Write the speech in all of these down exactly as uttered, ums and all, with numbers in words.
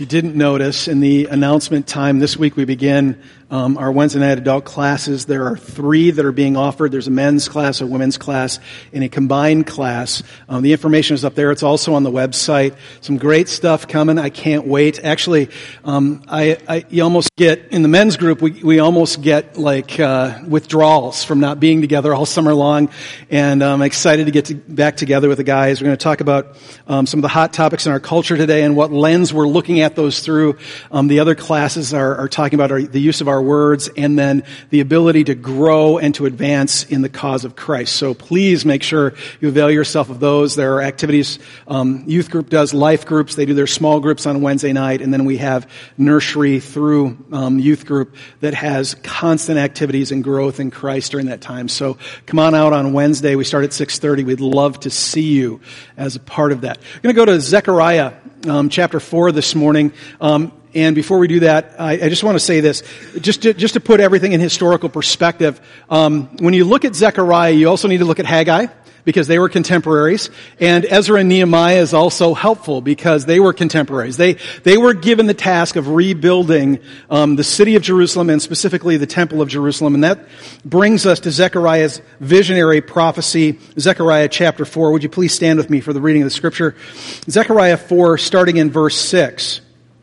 If you didn't notice, in the announcement time this week, we begin um, our Wednesday night adult classes. There are three that are being offered. There's a men's class, a women's class, and a combined class. Um, the information is up there. It's also on the website. Some great stuff coming. I can't wait. Actually, um, I, I you almost get, in the men's group, we, we almost get like uh, withdrawals from not being together all summer long. And I'm excited to get to, back together with the guys. We're going to talk about um, some of the hot topics in our culture today and what lens we're looking at those through. Um, the other classes are, are talking about our, the use of our words and then the ability to grow and to advance in the cause of Christ. So please make sure you avail yourself of those. There are activities. Um, youth group does life groups. They do their small groups on Wednesday night, and then we have nursery through um, youth group that has constant activities and growth in Christ during that time. So come on out on Wednesday. We start at six thirty. We'd love to see you as a part of that. I'm going to go to Zechariah um, chapter four this morning. Um, and before we do that, I, I just want to say this, just to, just to put everything in historical perspective. Um, when you look at Zechariah, you also need to look at Haggai, because they were contemporaries. And Ezra and Nehemiah is also helpful because they were contemporaries. They they were given the task of rebuilding um, the city of Jerusalem and specifically the temple of Jerusalem. And that brings us to Zechariah's visionary prophecy, Zechariah chapter four. Would you please stand with me for the reading of the scripture? Zechariah four, starting in verse six.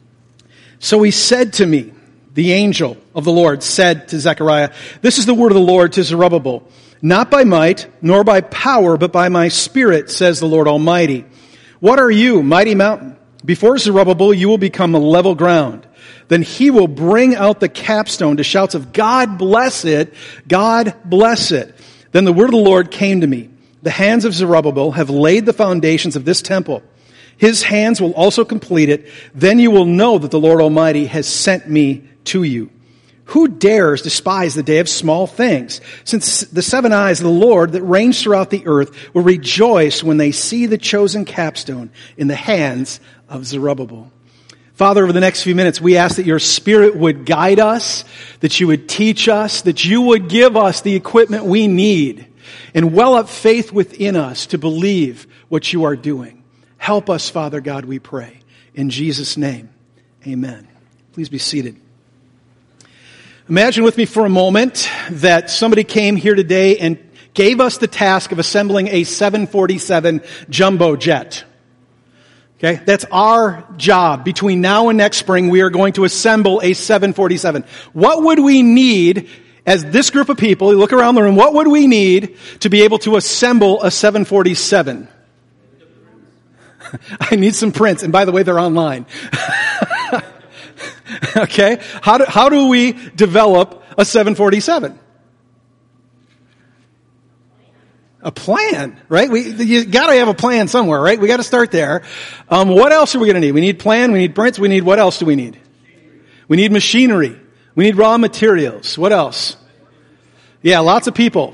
So he said to me, the angel of the Lord said to Zechariah, this is the word of the Lord to Zerubbabel. Not by might, nor by power, but by my Spirit, says the Lord Almighty. What are you, mighty mountain? Before Zerubbabel, you will become a level ground. Then he will bring out the capstone to shouts of, God bless it, God bless it. Then the word of the Lord came to me. The hands of Zerubbabel have laid the foundations of this temple. His hands will also complete it. Then you will know that the Lord Almighty has sent me to you. Who dares despise the day of small things? Since the seven eyes of the Lord that range throughout the earth will rejoice when they see the chosen capstone in the hands of Zerubbabel. Father, over the next few minutes, we ask that your Spirit would guide us, that you would teach us, that you would give us the equipment we need, and well up faith within us to believe what you are doing. Help us, Father God, we pray. In Jesus' name, amen. Please be seated. Imagine with me for a moment that somebody came here today and gave us the task of assembling a seven forty-seven jumbo jet. Okay, that's our job. Between now and next spring, we are going to assemble a seven forty-seven. What would we need as this group of people, you look around the room, what would we need to be able to assemble a seven forty-seven? I need some prints, and by the way, they're online. Okay, how do, how do we develop a seven forty-seven? A plan, right? We you got to have a plan somewhere, right? We got to start there. Um, what else are we going to need? We need plan. We need prints. We need what else do we need? We need machinery. We need raw materials. What else? Yeah, lots of people.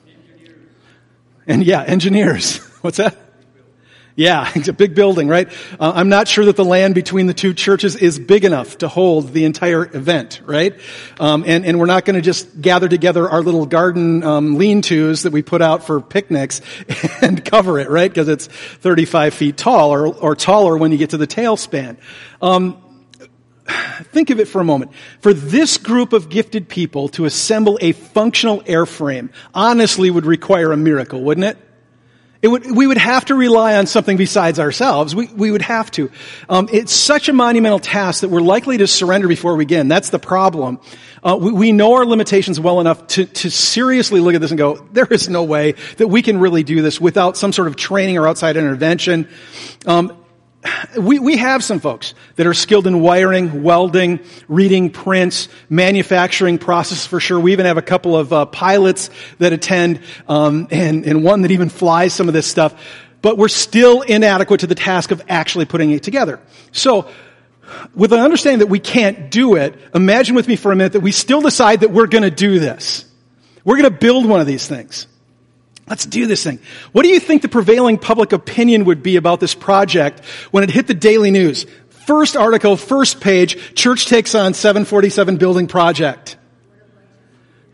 And yeah, engineers. What's that? Yeah, it's a big building, right? Uh, I'm not sure that the land between the two churches is big enough to hold the entire event, right? Um, and, and we're not going to just gather together our little garden um, lean-tos that we put out for picnics and cover it, right? Because it's thirty-five feet tall or, or taller when you get to the tailspan. Um, think of it for a moment. For this group of gifted people to assemble a functional airframe honestly would require a miracle, wouldn't it? It would, we would have to rely on something besides ourselves. We, we would have to. Um, it's such a monumental task that we're likely to surrender before we begin. That's the problem. Uh, we, we know our limitations well enough to, to seriously look at this and go, there is no way that we can really do this without some sort of training or outside intervention. Um, We, we have some folks that are skilled in wiring, welding, reading prints, manufacturing process for sure. We even have a couple of uh, pilots that attend, um, and, and one that even flies some of this stuff. But we're still inadequate to the task of actually putting it together. So, with an understanding that we can't do it, imagine with me for a minute that we still decide that we're going to do this. We're going to build one of these things. Let's do this thing. What do you think the prevailing public opinion would be about this project when it hit the Daily News? First article, first page, church takes on seven forty-seven building project.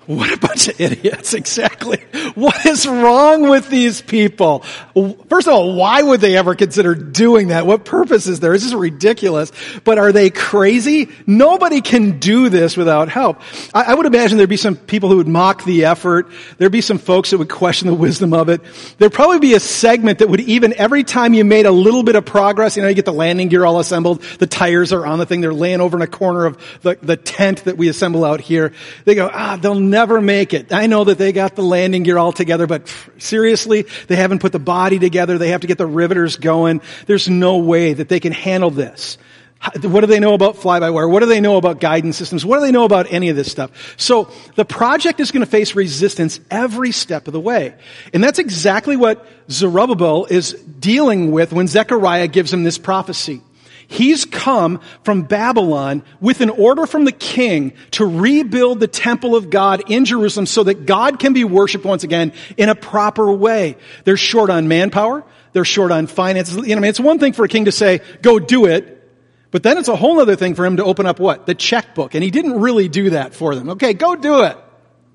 What a bunch of idiots, exactly. What is wrong with these people? First of all, why would they ever consider doing that? What purpose is there? This is ridiculous. But are they crazy? Nobody can do this without help. I, I would imagine there'd be some people who would mock the effort. There'd be some folks that would question the wisdom of it. There'd probably be a segment that would even, every time you made a little bit of progress, you know, you get the landing gear all assembled, the tires are on the thing, they're laying over in a corner of the, the tent that we assemble out here. They go, ah, they'll never make it. I know that they got the landing gear all together, but seriously, they haven't put the body together. They have to get the riveters going. There's no way that they can handle this. What do they know about fly-by-wire? What do they know about guidance systems? What do they know about any of this stuff? So the project is going to face resistance every step of the way. And that's exactly what Zerubbabel is dealing with when Zechariah gives him this prophecy. He's come from Babylon with an order from the king to rebuild the temple of God in Jerusalem so that God can be worshiped once again in a proper way. They're short on manpower. They're short on finances. You know, I mean, it's one thing for a king to say, go do it. But then it's a whole other thing for him to open up what? The checkbook. And he didn't really do that for them. Okay, go do it.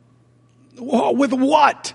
Whoa, with what?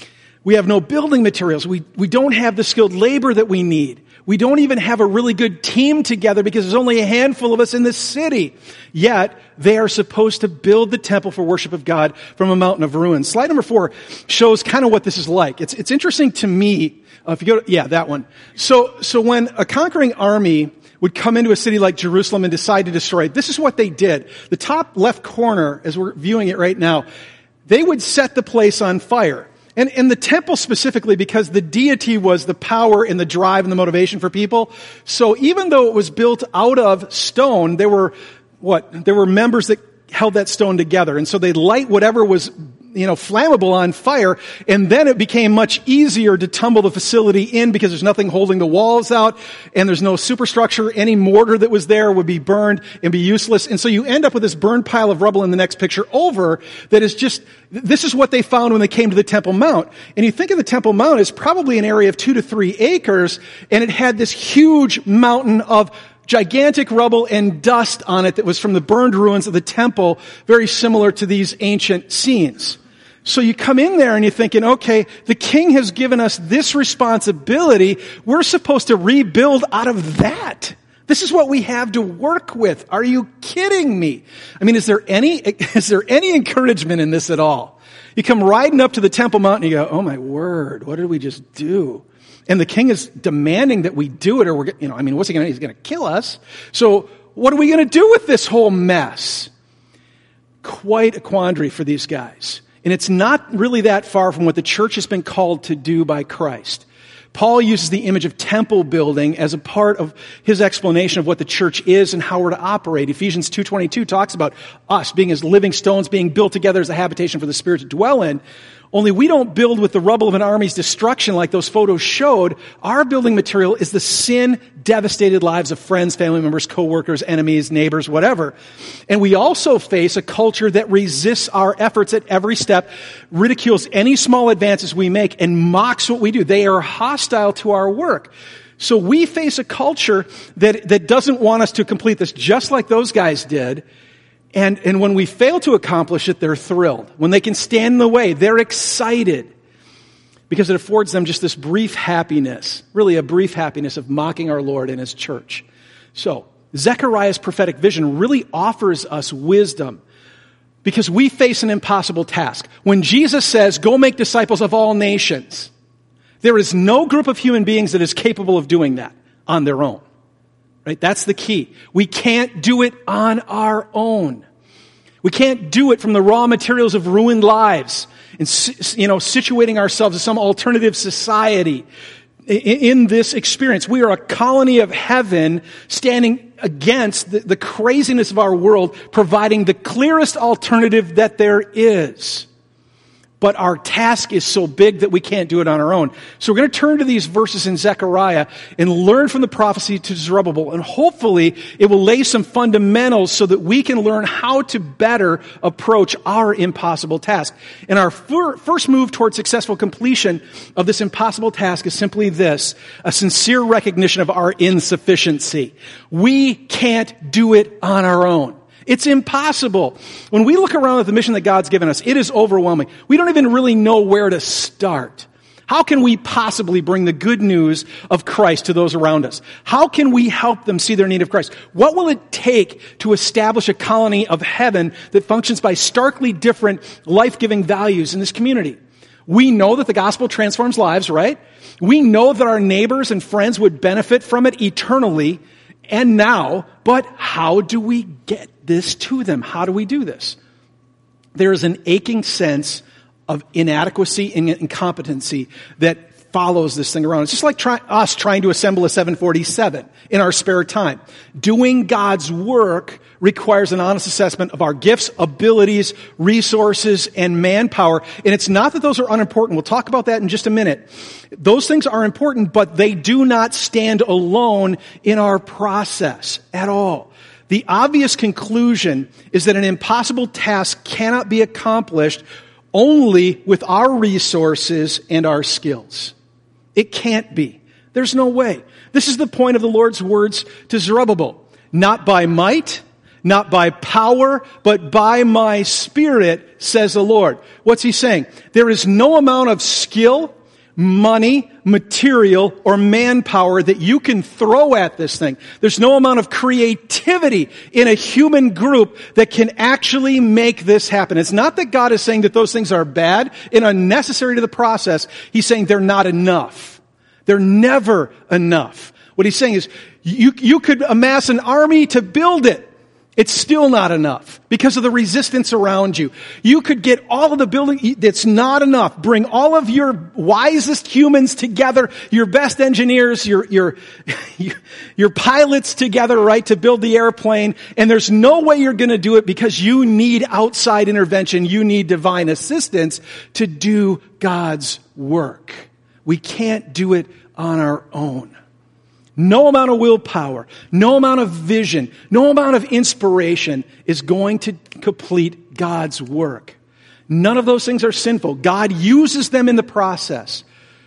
We have no building materials. We, we don't have the skilled labor that we need. We don't even have a really good team together because there's only a handful of us in this city. Yet, they are supposed to build the temple for worship of God from a mountain of ruins. Slide number four shows kind of what this is like. It's, it's interesting to me. Uh, if you go to, yeah, that one. So, so when a conquering army would come into a city like Jerusalem and decide to destroy it, this is what they did. The top left corner, as we're viewing it right now, they would set the place on fire. And, and the temple specifically, because the deity was the power and the drive and the motivation for people. So even though it was built out of stone, there were, what? There were members that held that stone together. And so they'd light whatever was, you know, flammable on fire. And then it became much easier to tumble the facility in because there's nothing holding the walls out and there's no superstructure. Any mortar that was there would be burned and be useless. And so you end up with this burned pile of rubble in the next picture over that is just, this is what they found when they came to the Temple Mount. And you think of the Temple Mount as probably an area of two to three acres, and it had this huge mountain of gigantic rubble and dust on it that was from the burned ruins of the temple, very similar to these ancient scenes. So you come in there and you're thinking, okay, the king has given us this responsibility. We're supposed to rebuild out of that. This is what we have to work with. Are you kidding me? I mean, is there any, is there any encouragement in this at all? You come riding up to the Temple Mount and you go, oh my word, what did we just do? And the king is demanding that we do it or we're, you know, I mean, what's he going to do? He's going to kill us. So what are we going to do with this whole mess? Quite a quandary for these guys. And it's not really that far from what the church has been called to do by Christ. Paul uses the image of temple building as a part of his explanation of what the church is and how we're to operate. Ephesians two twenty-two talks about us being as living stones, being built together as a habitation for the Spirit to dwell in. Only we don't build with the rubble of an army's destruction like those photos showed. Our building material is the sin-devastated lives of friends, family members, co-workers, enemies, neighbors, whatever. And we also face a culture that resists our efforts at every step, ridicules any small advances we make, and mocks what we do. They are hostile to our work. So we face a culture that, that doesn't want us to complete this, just like those guys did. And, and when we fail to accomplish it, they're thrilled. When they can stand in the way, they're excited because it affords them just this brief happiness, really a brief happiness of mocking our Lord and His church. So, Zechariah's prophetic vision really offers us wisdom because we face an impossible task. When Jesus says, go make disciples of all nations, there is no group of human beings that is capable of doing that on their own. Right? That's the key. We can't do it on our own. We can't do it from the raw materials of ruined lives and, you know, situating ourselves as some alternative society. In this experience, we are a colony of heaven standing against the, the craziness of our world, providing the clearest alternative that there is. But our task is so big that we can't do it on our own. So we're going to turn to these verses in Zechariah and learn from the prophecy to Zerubbabel. And hopefully it will lay some fundamentals so that we can learn how to better approach our impossible task. And our fir- first move toward successful completion of this impossible task is simply this: a sincere recognition of our insufficiency. We can't do it on our own. It's impossible. When we look around at the mission that God's given us, it is overwhelming. We don't even really know where to start. How can we possibly bring the good news of Christ to those around us? How can we help them see their need of Christ? What will it take to establish a colony of heaven that functions by starkly different life-giving values in this community? We know that the gospel transforms lives, right? We know that our neighbors and friends would benefit from it eternally and now, but how do we get this to them? How do we do this? There is an aching sense of inadequacy and incompetency that follows this thing around. It's just like try, us trying to assemble a seven forty-seven in our spare time. Doing God's work requires an honest assessment of our gifts, abilities, resources, and manpower. And it's not that those are unimportant. We'll talk about that in just a minute. Those things are important, but they do not stand alone in our process at all. The obvious conclusion is that an impossible task cannot be accomplished only with our resources and our skills. It can't be. There's no way. This is the point of the Lord's words to Zerubbabel. Not by might, not by power, but by my Spirit, says the Lord. What's he saying? There is no amount of skill, money, material, or manpower that you can throw at this thing. There's no amount of creativity in a human group that can actually make this happen. It's not that God is saying that those things are bad and unnecessary to the process. He's saying they're not enough. They're never enough. What he's saying is, you, you could amass an army to build it. It's still not enough because of the resistance around you. You could get all of the building. It's not enough. Bring all of your wisest humans together, your best engineers, your, your, your pilots together, right, to build the airplane. And there's no way you're going to do it because you need outside intervention. You need divine assistance to do God's work. We can't do it on our own. No amount of willpower, no amount of vision, no amount of inspiration is going to complete God's work. None of those things are sinful. God uses them in the process.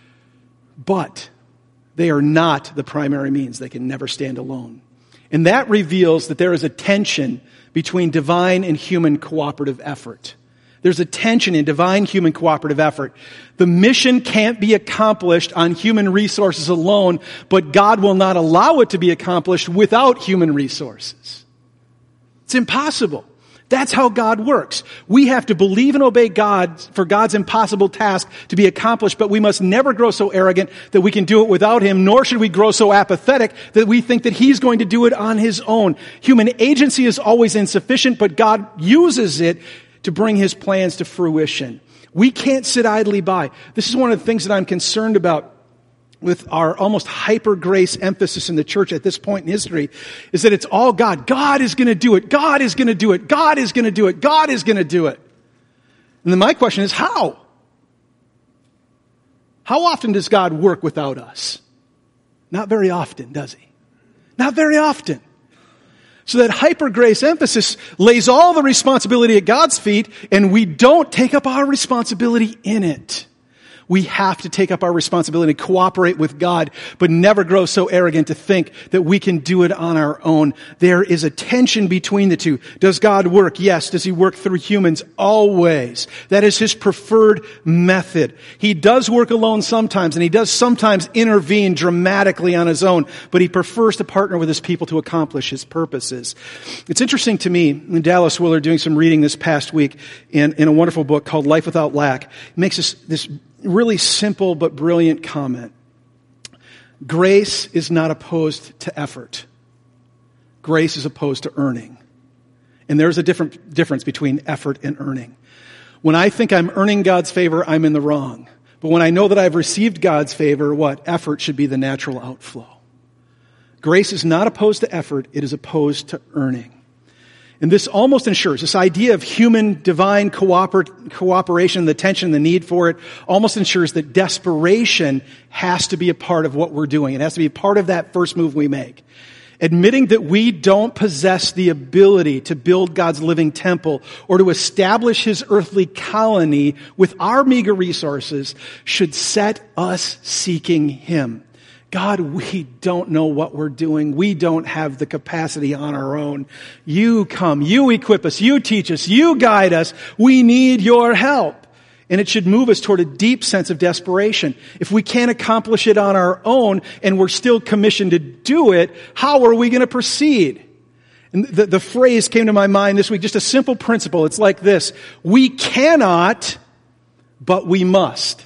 But they are not the primary means. They can never stand alone. And that reveals that there is a tension between divine and human cooperative effort. There's a tension in divine human cooperative effort. The mission can't be accomplished on human resources alone, but God will not allow it to be accomplished without human resources. It's impossible. That's how God works. We have to believe and obey God for God's impossible task to be accomplished, but we must never grow so arrogant that we can do it without Him, nor should we grow so apathetic that we think that He's going to do it on His own. Human agency is always insufficient, but God uses it to bring His plans to fruition. We can't sit idly by. This is one of the things that I'm concerned about with our almost hyper-grace emphasis in the church at this point in history, is that it's all God. God is going to do it. God is going to do it. God is going to do it. God is going to do it. And then my question is, how? How often does God work without us? Not very often, does He? Not very often. So that hyper-grace emphasis lays all the responsibility at God's feet, and we don't take up our responsibility in it. We have to take up our responsibility to cooperate with God, but never grow so arrogant to think that we can do it on our own. There is a tension between the two. Does God work? Yes. Does He work through humans? Always. That is His preferred method. He does work alone sometimes, and He does sometimes intervene dramatically on His own, but He prefers to partner with His people to accomplish His purposes. It's interesting to me, Dallas Willard doing some reading this past week in, in a wonderful book called Life Without Lack, makes this, this really simple but brilliant comment. Grace is not opposed to effort. Grace is opposed to earning. And there's a different difference between effort and earning. When I think I'm earning God's favor, I'm in the wrong. But when I know that I've received God's favor, what? Effort should be the natural outflow. Grace is not opposed to effort. It is opposed to earning. And this almost ensures, this idea of human divine cooper- cooperation, the tension, the need for it, almost ensures that desperation has to be a part of what we're doing. It has to be a part of that first move we make. Admitting that we don't possess the ability to build God's living temple or to establish His earthly colony with our meager resources should set us seeking Him. God, we don't know what we're doing. We don't have the capacity on our own. You come, you equip us, you teach us, you guide us. We need your help. And it should move us toward a deep sense of desperation. If we can't accomplish it on our own and we're still commissioned to do it, how are we going to proceed? And the, the phrase came to my mind this week, just a simple principle. It's like this: we cannot, but we must.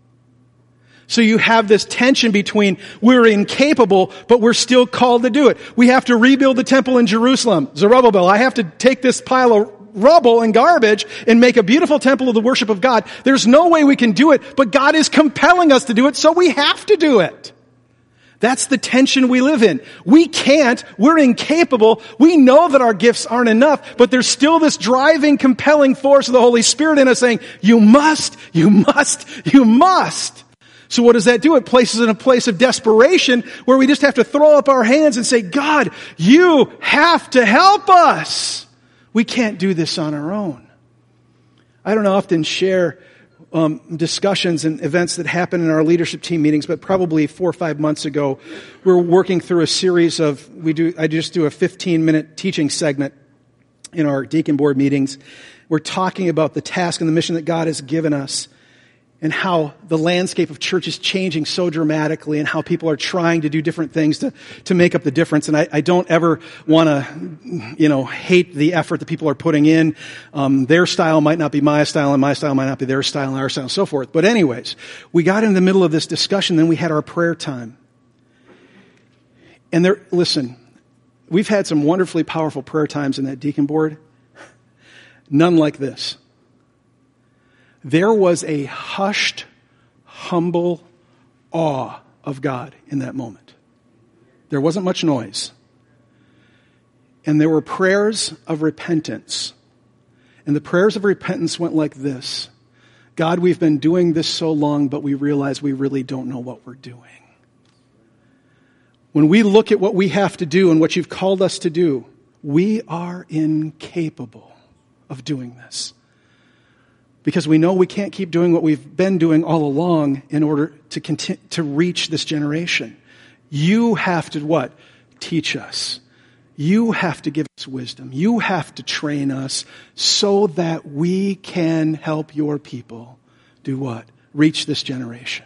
So you have this tension between we're incapable, but we're still called to do it. We have to rebuild the temple in Jerusalem. Zerubbabel, I have to take this pile of rubble and garbage and make a beautiful temple of the worship of God. There's no way we can do it, but God is compelling us to do it, so we have to do it. That's the tension we live in. We can't, we're incapable, we know that our gifts aren't enough, but there's still this driving, compelling force of the Holy Spirit in us saying, you must, you must, you must. So what does that do? It places us in a place of desperation where we just have to throw up our hands and say, God, you have to help us. We can't do this on our own. I don't often share um, discussions and events that happen in our leadership team meetings, but probably four or five months ago, we we're working through a series of, we do. I just do a fifteen-minute teaching segment in our deacon board meetings. We're talking about the task and the mission that God has given us, and how the landscape of church is changing so dramatically, and how people are trying to do different things to, to make up the difference. And I, I don't ever want to, you know, hate the effort that people are putting in. Um, their style might not be my style, and my style might not be their style, and our style, and so forth. But anyways, we got in the middle of this discussion, then we had our prayer time. And there, listen, we've had some wonderfully powerful prayer times in that deacon board. None like this. There was a hushed, humble awe of God in that moment. There wasn't much noise. And there were prayers of repentance. And the prayers of repentance went like this: God, we've been doing this so long, but we realize we really don't know what we're doing. When we look at what we have to do and what you've called us to do, we are incapable of doing this. Because we know we can't keep doing what we've been doing all along in order to continue to reach this generation. You have to what? Teach us. You have to give us wisdom. You have to train us so that we can help your people do what? Reach this generation.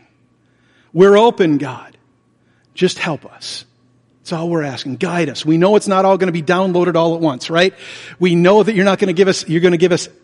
We're open, God. Just help us. That's all we're asking. Guide us. We know it's not all going to be downloaded all at once, right? We know that you're not going to give us, you're going to give us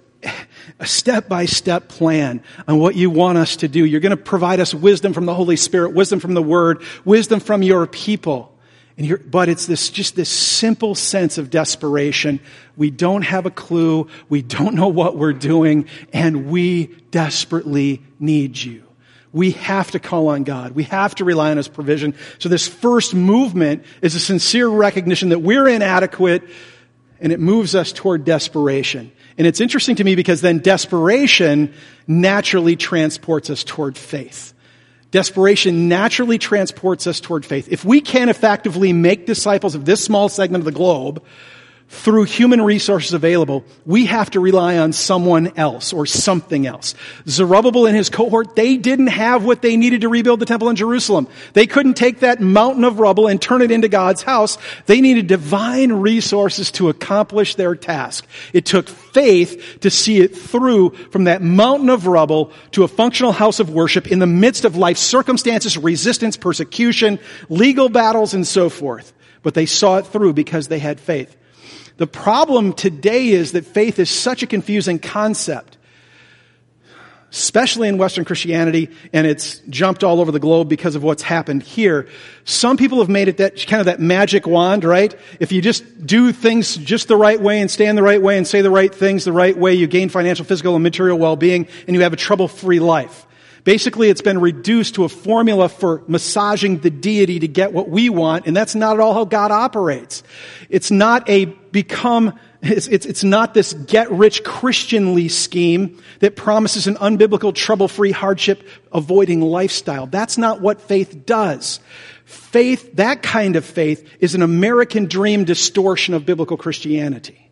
a step-by-step plan on what you want us to do. You're going to provide us wisdom from the Holy Spirit, wisdom from the Word, wisdom from your people. And you're, but it's this just this simple sense of desperation. We don't have a clue. We don't know what we're doing, and we desperately need you. We have to call on God. We have to rely on His provision. So this first movement is a sincere recognition that we're inadequate, and it moves us toward desperation. And it's interesting to me because then desperation naturally transports us toward faith. Desperation naturally transports us toward faith. If we can't effectively make disciples of this small segment of the globe through human resources available, we have to rely on someone else or something else. Zerubbabel and his cohort, they didn't have what they needed to rebuild the temple in Jerusalem. They couldn't take that mountain of rubble and turn it into God's house. They needed divine resources to accomplish their task. It took faith to see it through from that mountain of rubble to a functional house of worship in the midst of life's circumstances, resistance, persecution, legal battles, and so forth. But they saw it through because they had faith. The problem today is that faith is such a confusing concept, especially in Western Christianity, and it's jumped all over the globe because of what's happened here. Some people have made it that kind of that magic wand, right? If you just do things just the right way and stand the right way and say the right things the right way, you gain financial, physical, and material well-being, and you have a trouble-free life. Basically, it's been reduced to a formula for massaging the deity to get what we want, and that's not at all how God operates. It's not a become, it's, it's, it's not this get-rich Christianly scheme that promises an unbiblical, trouble-free, hardship-avoiding lifestyle. That's not what faith does. Faith, that kind of faith, is an American dream distortion of biblical Christianity.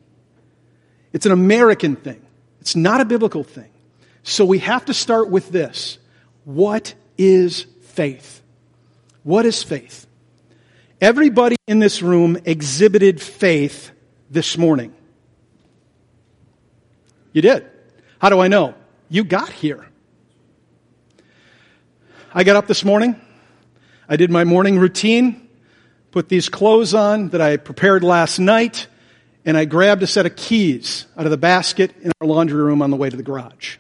It's an American thing. It's not a biblical thing. So we have to start with this. What is faith? What is faith? Everybody in this room exhibited faith this morning. You did. How do I know? You got here. I got up this morning. I did my morning routine, put these clothes on that I prepared last night, and I grabbed a set of keys out of the basket in our laundry room on the way to the garage.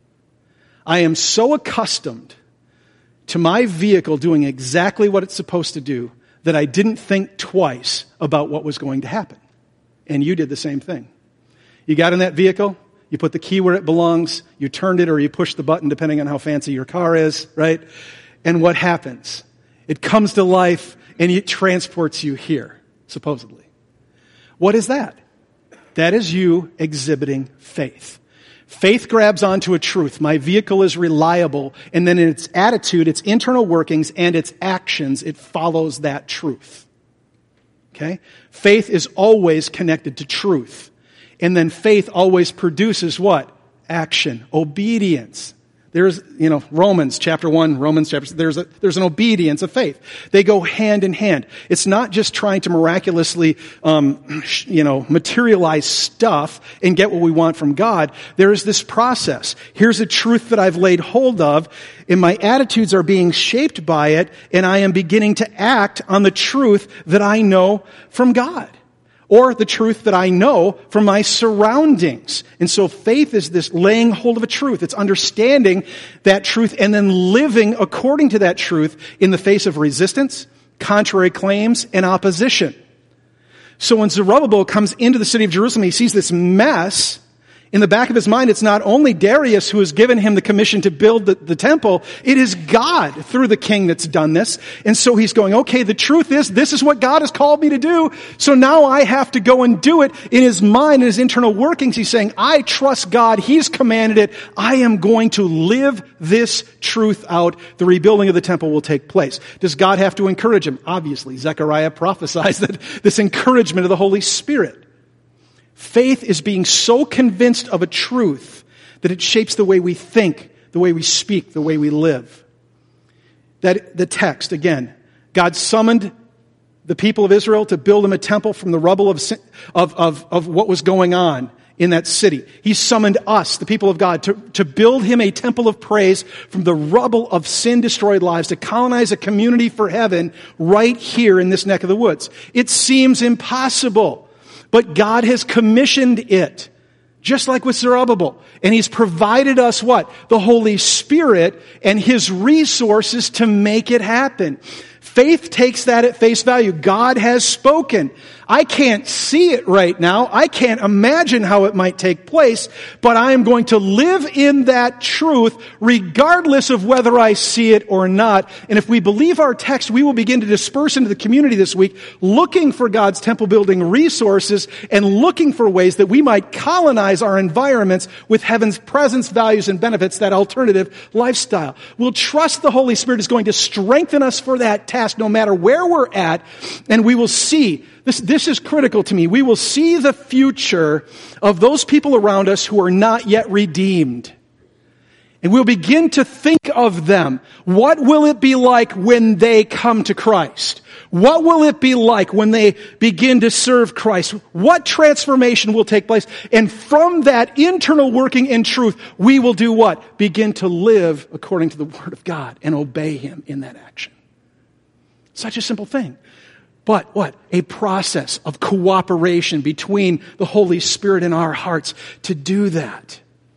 I am so accustomed to my vehicle doing exactly what it's supposed to do that I didn't think twice about what was going to happen. And you did the same thing. You got in that vehicle, you put the key where it belongs, you turned it or you pushed the button depending on how fancy your car is, right? And what happens? It comes to life and it transports you here, supposedly. What is that? That is you exhibiting faith. Faith grabs onto a truth. My vehicle is reliable. And then in its attitude, its internal workings, and its actions, it follows that truth. Okay? Faith is always connected to truth. And then faith always produces what? Action. Obedience. There's, you know, Romans chapter one, Romans chapter, there's a, there's an obedience of faith. They go hand in hand. It's not just trying to miraculously, um, you know, materialize stuff and get what we want from God. There is this process. Here's a truth that I've laid hold of, and my attitudes are being shaped by it, and I am beginning to act on the truth that I know from God. Or the truth that I know from my surroundings. And so faith is this laying hold of a truth. It's understanding that truth and then living according to that truth in the face of resistance, contrary claims, and opposition. So when Zerubbabel comes into the city of Jerusalem, he sees this mess. In the back of his mind, it's not only Darius who has given him the commission to build the, the temple, it is God through the king that's done this. And so he's going, okay, the truth is, this is what God has called me to do, so now I have to go and do it. In his mind, in his internal workings, he's saying, I trust God, He's commanded it, I am going to live this truth out. The rebuilding of the temple will take place. Does God have to encourage him? Obviously, Zechariah prophesies that this encouragement of the Holy Spirit. Faith is being so convinced of a truth that it shapes the way we think, the way we speak, the way we live. That the text, again, God summoned the people of Israel to build him a temple from the rubble of, of, of, of what was going on in that city. He summoned us, the people of God, to, to build him a temple of praise from the rubble of sin-destroyed lives, to colonize a community for heaven right here in this neck of the woods. It seems impossible. But God has commissioned it, just like with Zerubbabel. And He's provided us what? The Holy Spirit and His resources to make it happen. Faith takes that at face value. God has spoken. I can't see it right now. I can't imagine how it might take place, but I am going to live in that truth regardless of whether I see it or not. And if we believe our text, we will begin to disperse into the community this week looking for God's temple building resources and looking for ways that we might colonize our environments with heaven's presence, values, and benefits, that alternative lifestyle. We'll trust the Holy Spirit is going to strengthen us for that task no matter where we're at, and we will see This, this is critical to me. We will see the future of those people around us who are not yet redeemed. And we'll begin to think of them. What will it be like when they come to Christ? What will it be like when they begin to serve Christ? What transformation will take place? And from that internal working in truth, we will do what? Begin to live according to the Word of God and obey Him in that action. Such a simple thing. But what? A process of cooperation between the Holy Spirit and our hearts to do that.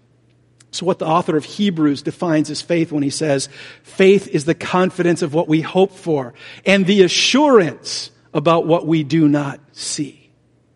So what the author of Hebrews defines as faith when he says, faith is the confidence of what we hope for and the assurance about what we do not see.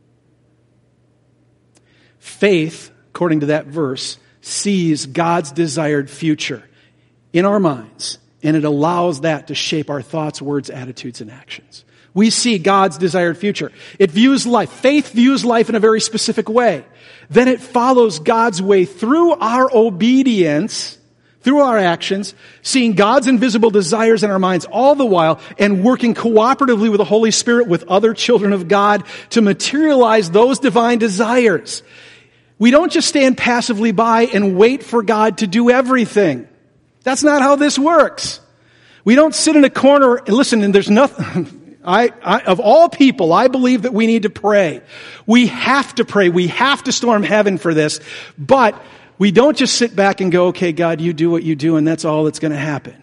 Faith, according to that verse, sees God's desired future in our minds, and it allows that to shape our thoughts, words, attitudes, and actions. We see God's desired future. It views life. Faith views life in a very specific way. Then it follows God's way through our obedience, through our actions, seeing God's invisible desires in our minds all the while, and working cooperatively with the Holy Spirit, with other children of God, to materialize those divine desires. We don't just stand passively by and wait for God to do everything. That's not how this works. We don't sit in a corner and listen, and there's nothing, I, I, of all people, I believe that we need to pray. We have to pray. We have to storm heaven for this. But we don't just sit back and go, okay, God, you do what you do, and that's all that's going to happen.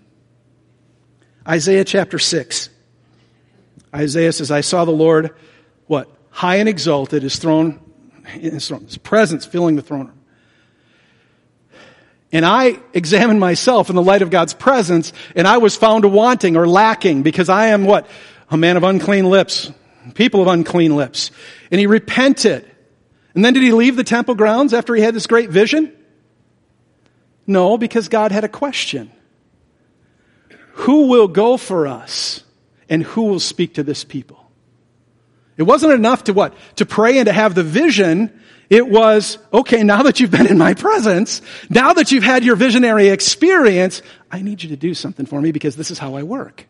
Isaiah chapter six. Isaiah says, I saw the Lord, what? High and exalted, his throne, his throne, his presence filling the throne room. And I examined myself in the light of God's presence, and I was found wanting or lacking, because I am what? A man of unclean lips, people of unclean lips. And he repented. And then did he leave the temple grounds after he had this great vision? No, because God had a question. Who will go for us, and who will speak to this people? It wasn't enough to what? To pray and to have the vision. It was, okay, now that you've been in my presence, now that you've had your visionary experience, I need you to do something for me, because this is how I work.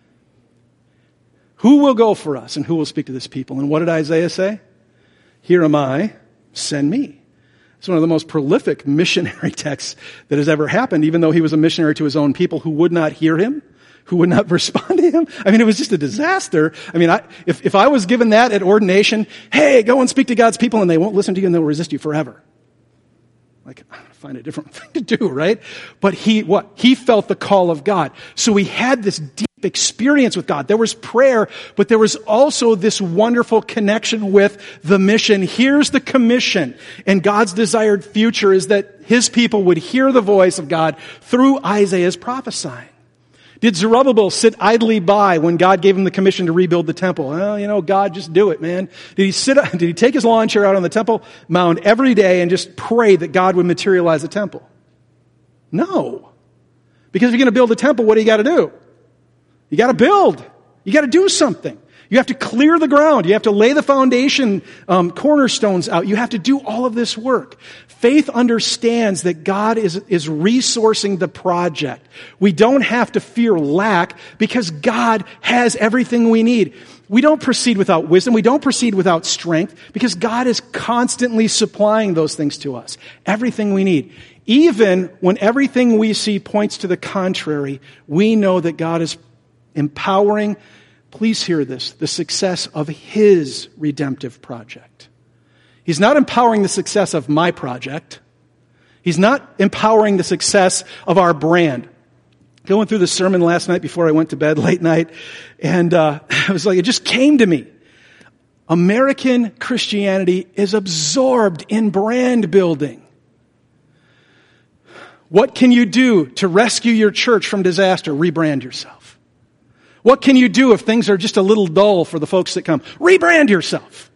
Who will go for us, and who will speak to this people? And what did Isaiah say? Here am I, send me. It's one of the most prolific missionary texts that has ever happened, even though he was a missionary to his own people who would not hear him, who would not respond to him. I mean, it was just a disaster. I mean, I, if, if I was given that at ordination, hey, go and speak to God's people, and they won't listen to you and they'll resist you forever. Like, I find a different thing to do, right? But he, what? He felt the call of God. So he had this deep experience with God. There was prayer, but there was also this wonderful connection with the mission. Here's the commission. And God's desired future is that his people would hear the voice of God through Isaiah's prophesying. Did Zerubbabel sit idly by when God gave him the commission to rebuild the temple? Well, you know, God, just do it, man. Did he sit, did he take his lawn chair out on the temple mound every day and just pray that God would materialize the temple? No. Because if you're going to build a temple, what do you got to do? You got to build. You got to do something. You have to clear the ground. You have to lay the foundation um, cornerstones out. You have to do all of this work. Faith understands that God is, is resourcing the project. We don't have to fear lack, because God has everything we need. We don't proceed without wisdom. We don't proceed without strength, because God is constantly supplying those things to us. Everything we need. Even when everything we see points to the contrary, we know that God is empowering, please hear this, the success of his redemptive project. He's not empowering the success of my project. He's not empowering the success of our brand. Going through the sermon last night before I went to bed late night, and uh, I was like, it just came to me. American Christianity is absorbed in brand building. What can you do to rescue your church from disaster? Rebrand yourself. What can you do if things are just a little dull for the folks that come? Rebrand yourself.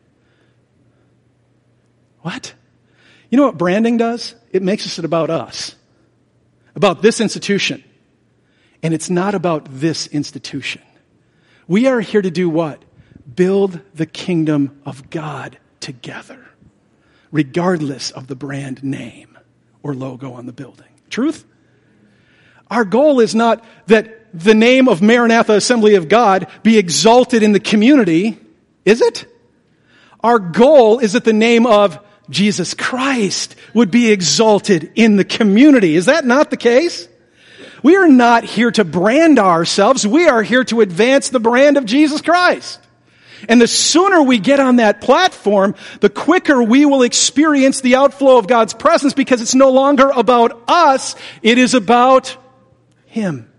What? You know what branding does? It makes us about us. About this institution. And it's not about this institution. We are here to do what? Build the kingdom of God together. Regardless of the brand name or logo on the building. Truth? Our goal is not that the name of Maranatha Assembly of God be exalted in the community, is it? Our goal is that the name of Jesus Christ would be exalted in the community. Is that not the case? We are not here to brand ourselves. We are here to advance the brand of Jesus Christ. And the sooner we get on that platform, the quicker we will experience the outflow of God's presence, because it's no longer about us, it is about Him.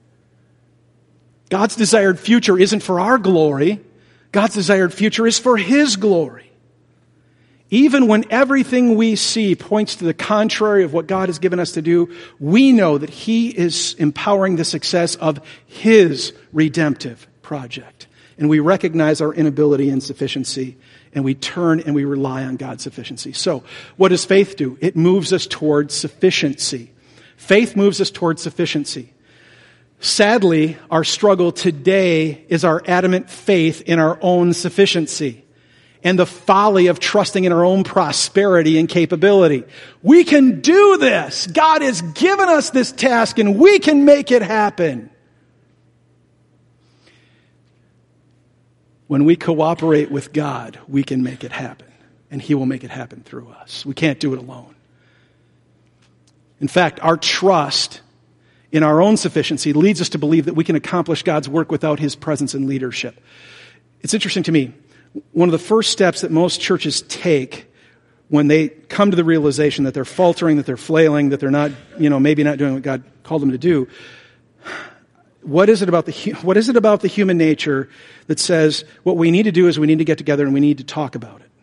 God's desired future isn't for our glory. God's desired future is for His glory. Even when everything we see points to the contrary of what God has given us to do, we know that He is empowering the success of His redemptive project. And we recognize our inability and insufficiency, and we turn and we rely on God's sufficiency. So, what does faith do? It moves us towards sufficiency. Faith moves us towards sufficiency. Sadly, our struggle today is our adamant faith in our own sufficiency and the folly of trusting in our own prosperity and capability. We can do this. God has given us this task, and we can make it happen. When we cooperate with God, we can make it happen, and He will make it happen through us. We can't do it alone. In fact, our trust in our own sufficiency leads us to believe that we can accomplish God's work without his presence and leadership. It's interesting to me. One of the first steps that most churches take when they come to the realization that they're faltering, that they're flailing, that they're not, you know, maybe not doing what God called them to do, what is it about the what is it about the human nature that says what we need to do is we need to get together and we need to talk about it?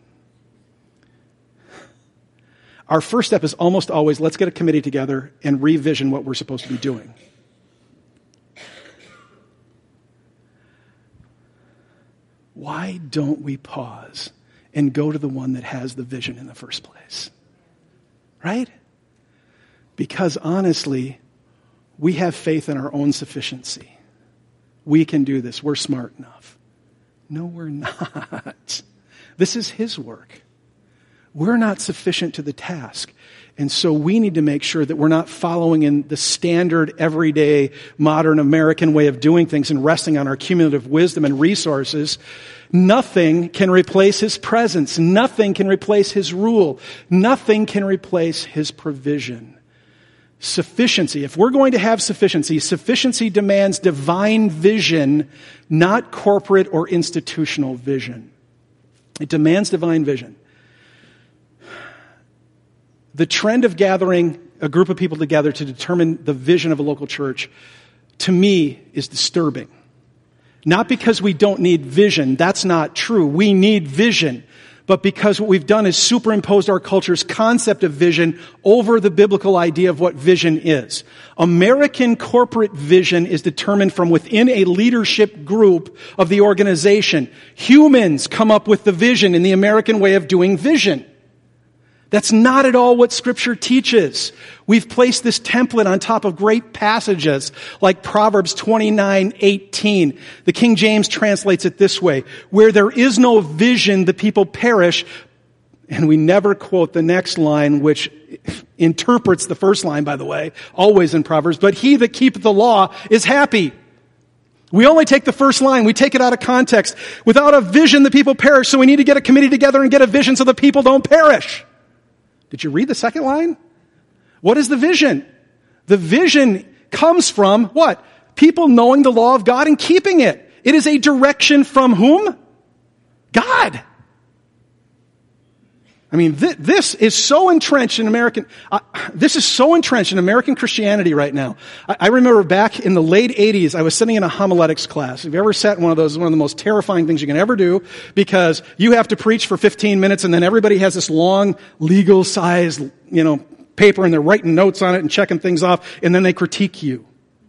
Our first step is almost always, let's get a committee together and revision what we're supposed to be doing. Why don't we pause and go to the one that has the vision in the first place? Right? Because honestly, we have faith in our own sufficiency. We can do this. We're smart enough. No, we're not. This is his work. We're not sufficient to the task. And so we need to make sure that we're not following in the standard, everyday, modern American way of doing things and resting on our cumulative wisdom and resources. Nothing can replace his presence. Nothing can replace his rule. Nothing can replace his provision. Sufficiency. If we're going to have sufficiency, sufficiency demands divine vision, not corporate or institutional vision. It demands divine vision. The trend of gathering a group of people together to determine the vision of a local church, to me, is disturbing. Not because we don't need vision. That's not true. We need vision. But because what we've done is superimposed our culture's concept of vision over the biblical idea of what vision is. American corporate vision is determined from within a leadership group of the organization. Humans come up with the vision in the American way of doing vision. That's not at all what Scripture teaches. We've placed this template on top of great passages like Proverbs twenty-nine eighteen. The King James translates it this way: where there is no vision, the people perish. And we never quote the next line, which interprets the first line, by the way, always in Proverbs. But he that keepeth the law is happy. We only take the first line. We take it out of context. Without a vision, the people perish. So we need to get a committee together and get a vision so the people don't perish. Did you read the second line? What is the vision? The vision comes from what? People knowing the law of God and keeping it. It is a direction from whom? God. I mean, th- this is so entrenched in American, uh, this is so entrenched in American Christianity right now. I, I remember back in the late eighties, I was sitting in a homiletics class. If you ever sat in one of those, it's one of the most terrifying things you can ever do, because you have to preach for fifteen minutes and then everybody has this long legal size, you know, paper and they're writing notes on it and checking things off and then they critique you.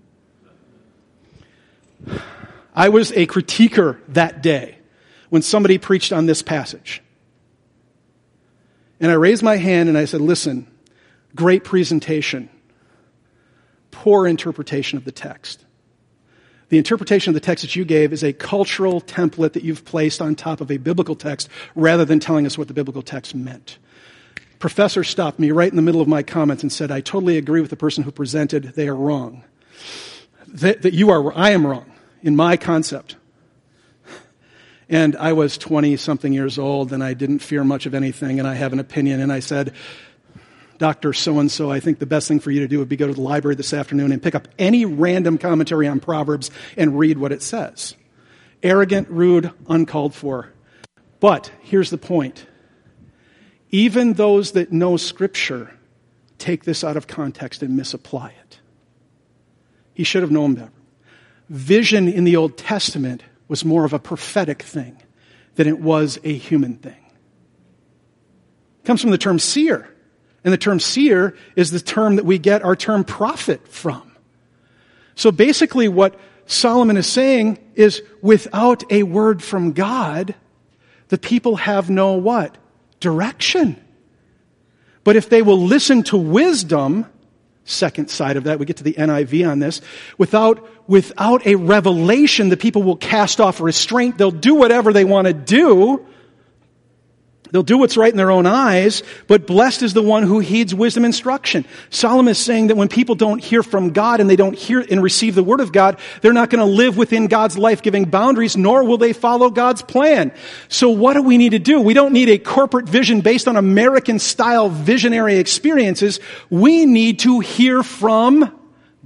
I was a critiquer that day when somebody preached on this passage. And I raised my hand and I said, listen, great presentation, poor interpretation of the text. The interpretation of the text that you gave is a cultural template that you've placed on top of a biblical text rather than telling us what the biblical text meant. Professor stopped me right in the middle of my comments and said, I totally agree with the person who presented. They are wrong. That, that you are, I am wrong in my concept. And I was twenty-something years old, and I didn't fear much of anything, and I have an opinion. And I said, Doctor So-and-so, I think the best thing for you to do would be go to the library this afternoon and pick up any random commentary on Proverbs and read what it says. Arrogant, rude, uncalled for. But here's the point. Even those that know Scripture take this out of context and misapply it. He should have known better. Vision in the Old Testament was more of a prophetic thing than it was a human thing. It comes from the term seer. And the term seer is the term that we get our term prophet from. So basically what Solomon is saying is, without a word from God, the people have no what? Direction. But if they will listen to wisdom, second side of that, we get to the N I V on this, without Without a revelation, the people will cast off restraint. They'll do whatever they want to do. They'll do what's right in their own eyes, but blessed is the one who heeds wisdom instruction. Solomon is saying that when people don't hear from God and they don't hear and receive the word of God, they're not going to live within God's life-giving boundaries, nor will they follow God's plan. So what do we need to do? We don't need a corporate vision based on American-style visionary experiences. We need to hear from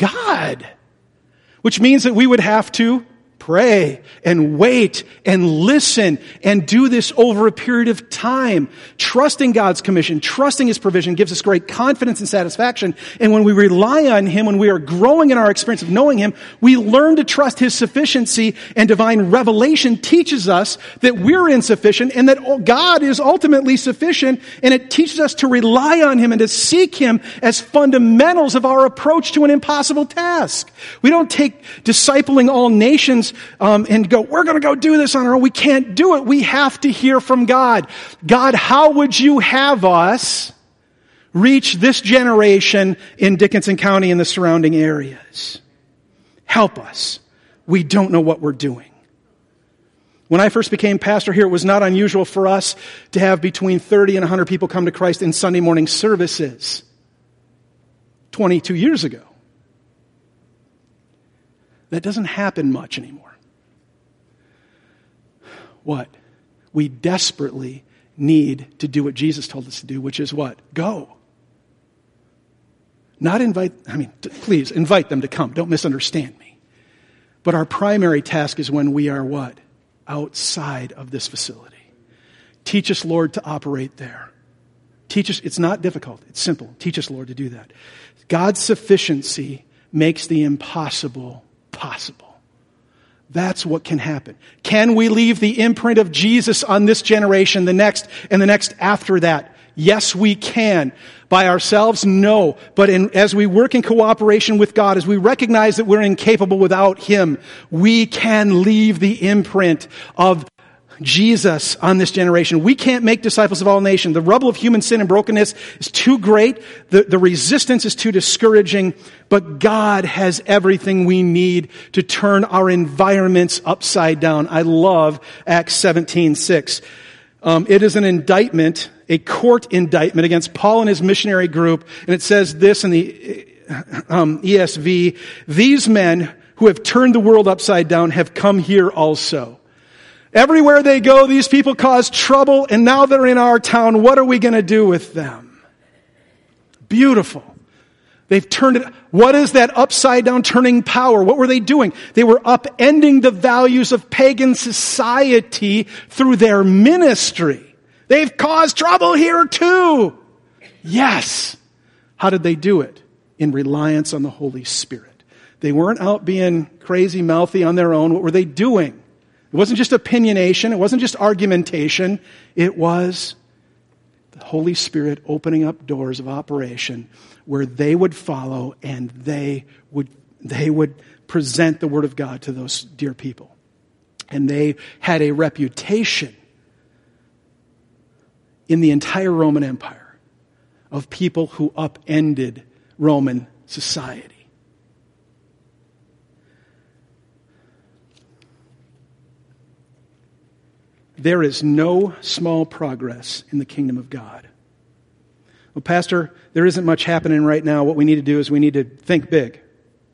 God. Which means that we would have to pray and wait and listen and do this over a period of time. Trusting God's commission, trusting His provision gives us great confidence and satisfaction. And when we rely on Him, when we are growing in our experience of knowing Him, we learn to trust His sufficiency, and divine revelation teaches us that we're insufficient and that God is ultimately sufficient, and it teaches us to rely on Him and to seek Him as fundamentals of our approach to an impossible task. We don't take discipling all nations Um, and go, we're going to go do this on our own. We can't do it. We have to hear from God. God, how would you have us reach this generation in Dickinson County and the surrounding areas? Help us. We don't know what we're doing. When I first became pastor here, it was not unusual for us to have between thirty and one hundred people come to Christ in Sunday morning services twenty-two years ago. That doesn't happen much anymore. What? We desperately need to do what Jesus told us to do, which is what? Go. Not invite, I mean, t- please invite them to come. Don't misunderstand me. But our primary task is when we are what? Outside of this facility. Teach us, Lord, to operate there. Teach us, it's not difficult. It's simple. Teach us, Lord, to do that. God's sufficiency makes the impossible possible. That's what can happen. Can we leave the imprint of Jesus on this generation, the next, and the next after that? Yes, we can. By ourselves? No. But in, as we work in cooperation with God, as we recognize that we're incapable without Him, we can leave the imprint of Jesus on this generation. We can't make disciples of all nations. The rubble of human sin and brokenness is too great. The, the resistance is too discouraging. But God has everything we need to turn our environments upside down. I love Acts seventeen six. Um, it is an indictment, a court indictment against Paul and his missionary group. And it says this in the um, E S V, these men who have turned the world upside down have come here also. Everywhere they go, these people cause trouble, and now they're in our town. What are we going to do with them? Beautiful. They've turned it. What is that upside down turning power? What were they doing? They were upending the values of pagan society through their ministry. They've caused trouble here too. Yes. How did they do it? In reliance on the Holy Spirit. They weren't out being crazy mouthy on their own. What were they doing? It wasn't just opinionation. It wasn't just argumentation. It was the Holy Spirit opening up doors of operation where they would follow and they would, they would present the Word of God to those dear people. And they had a reputation in the entire Roman Empire of people who upended Roman society. There is no small progress in the kingdom of God. Well, Pastor, there isn't much happening right now. What we need to do is we need to think big.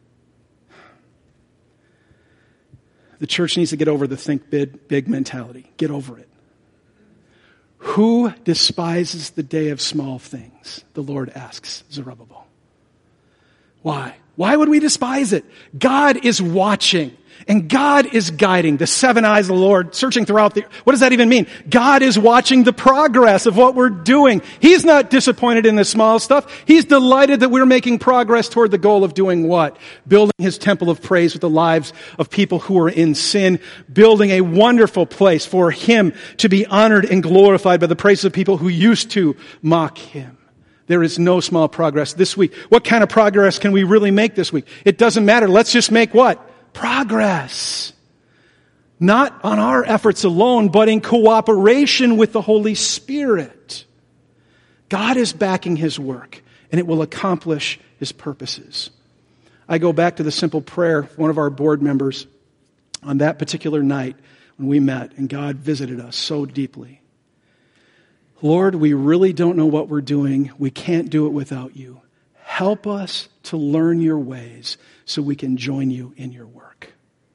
The church needs to get over the think big, big mentality. Get over it. Who despises the day of small things? The Lord asks Zerubbabel. Why? Why would we despise it? God is watching. And God is guiding. The seven eyes of the Lord searching throughout the... What does that even mean? God is watching the progress of what we're doing. He's not disappointed in the small stuff. He's delighted that we're making progress toward the goal of doing what? Building His temple of praise with the lives of people who are in sin. Building a wonderful place for Him to be honored and glorified by the praises of people who used to mock Him. There is no small progress this week. What kind of progress can we really make this week? It doesn't matter. Let's just make what? Progress. Not on our efforts alone, but in cooperation with the Holy Spirit. God is backing His work, and it will accomplish His purposes. I go back to the simple prayer of one of our board members on that particular night when we met, and God visited us so deeply. Lord, we really don't know what we're doing. We can't do it without You. Help us to learn Your ways so we can join You in Your work.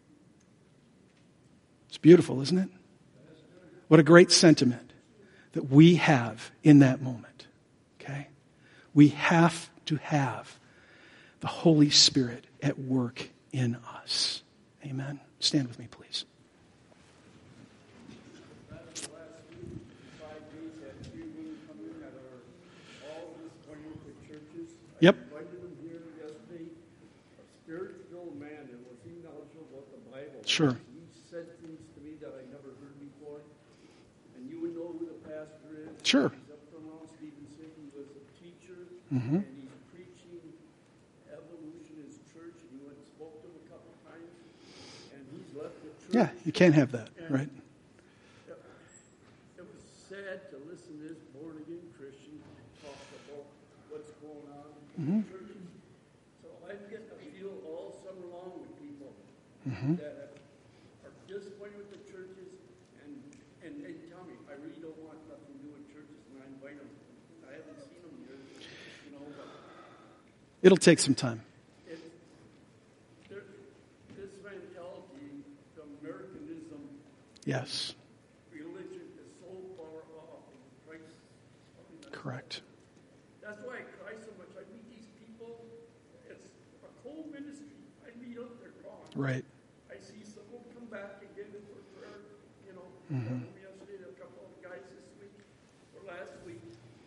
It's beautiful, isn't it? What a great sentiment that we have in that moment. Okay? We have to have the Holy Spirit at work in us. Amen. Stand with me, please. Yep. I invited him here yesterday, a spiritual man that was knowledgeable about the Bible. Sure. He said things to me that I never heard before. And you would know who the pastor is. Sure. He's up from Mount Stevenson. He was a teacher. Mm-hmm. And he's preaching evolution in his church. And you went and spoke to him a couple of times. And he's left the church. Yeah, you can't have that, And right? It, it was sad to listen to this born-again Christian talk about what's going on. Mm-hmm. So I get to feel all summer long with people Mm-hmm. that are disappointed with the churches and, and they tell me, I really don't want nothing to do with churches, and I invite them. I haven't seen them here, you know, but It'll take some time. it, there, this mentality, the Americanism Yes, religion is so far off of Christ. correct. That's why I cry so much. I meet these people. It's a cold ministry. I meet them, they're gone. Right. I see someone come back and get it for prayer. You know, Mhm. yesterday, a couple of guys this week or last week.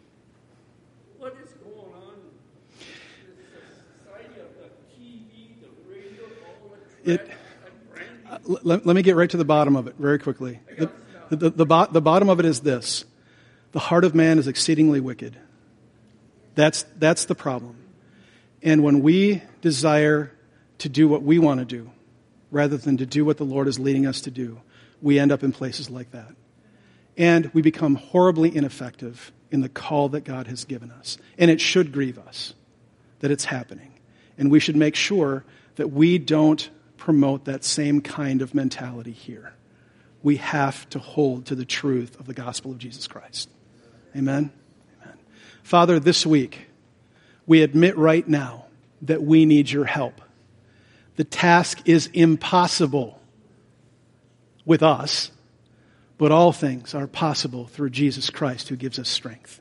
What is going on? This society of the T V, the radio, all the It- trash and branding. Uh, let, let me get right to the bottom of it very quickly. The, the, the, the, bo- the bottom of it is this. The heart of man is exceedingly wicked. That's, that's the problem. And when we desire to do what we want to do, rather than to do what the Lord is leading us to do, we end up in places like that. And we become horribly ineffective in the call that God has given us. And it should grieve us that it's happening. And we should make sure that we don't promote that same kind of mentality here. We have to hold to the truth of the gospel of Jesus Christ. Amen? Amen. Father, this week, we admit right now that we need your help. The task is impossible with us, but all things are possible through Jesus Christ who gives us strength.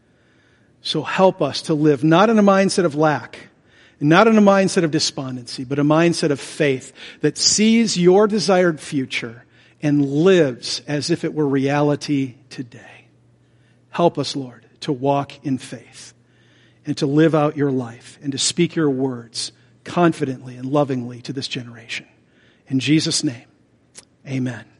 So help us to live not in a mindset of lack, not in a mindset of despondency, but a mindset of faith that sees your desired future and lives as if it were reality today. Help us, Lord, to walk in faith and to live out your life and to speak your words confidently and lovingly to this generation. In Jesus' name, amen.